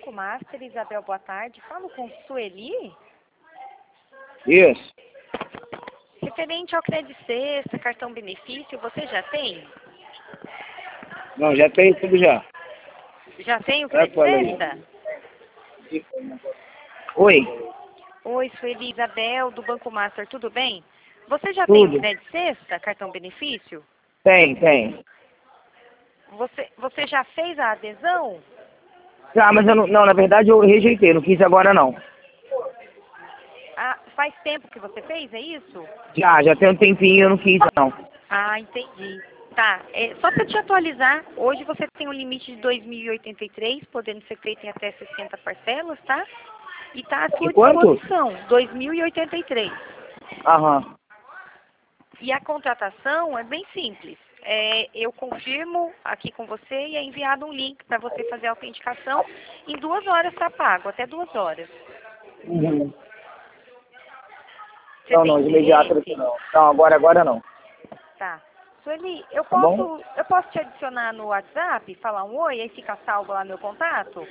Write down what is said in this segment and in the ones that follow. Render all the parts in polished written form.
Banco Master. Isabel, boa tarde. Falo com Sueli. Isso. Referente ao crédito sexta, cartão benefício, você já tem? Não, já tem tudo já. Já tem o crédito sexta? Oi. Oi, Sueli, Isabel, do Banco Master, tudo bem? Você já tem Tudo. o crédito sexta, cartão benefício? Tem. Você já fez a adesão? Ah, mas eu não, na verdade eu rejeitei, não quis agora não. Ah, faz tempo que você fez, é isso? Já tem um tempinho, eu não quis não. Ah, entendi. Tá, só para te atualizar, hoje você tem um limite de 2.083, podendo ser feito em até 60 parcelas, tá? E tá à De sua quanto? disposição, 2.083. Aham. E a contratação é bem simples. Eu confirmo aqui com você e é enviado um link para você fazer a autenticação. Em 2 horas está pago, até 2 horas. Uhum. Você tem Não, de imediato interesse? não. Não, agora não. Tá. Sueli, eu Tá bom? posso te adicionar no WhatsApp, falar um oi, aí fica salvo lá meu contato?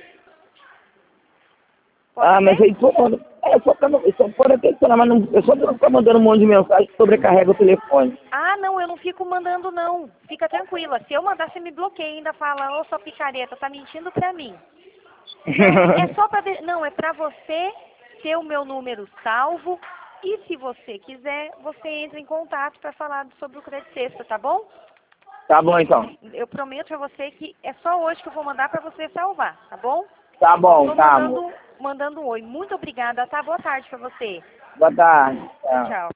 Pode Ah, ser? mas aí só pode atenção, mas não, eu só não ficar mandando um monte de mensagem que sobrecarrega o telefone. Ah, não, eu não fico mandando não. Fica tranquila. Se eu mandar, você me bloqueia e ainda fala, ô sua picareta, tá mentindo pra mim. Não, é só pra... Não, é pra você ter o meu número salvo. E se você quiser, você entra em contato para falar sobre o crédito sexta, tá bom? Tá bom então. Eu prometo pra você que é só hoje que eu vou mandar pra você salvar, tá bom? Tá bom, Tô tá, amor. mandando um oi. Muito obrigada, tá? Boa tarde pra você. Boa tarde. Tchau, Tchau. tchau.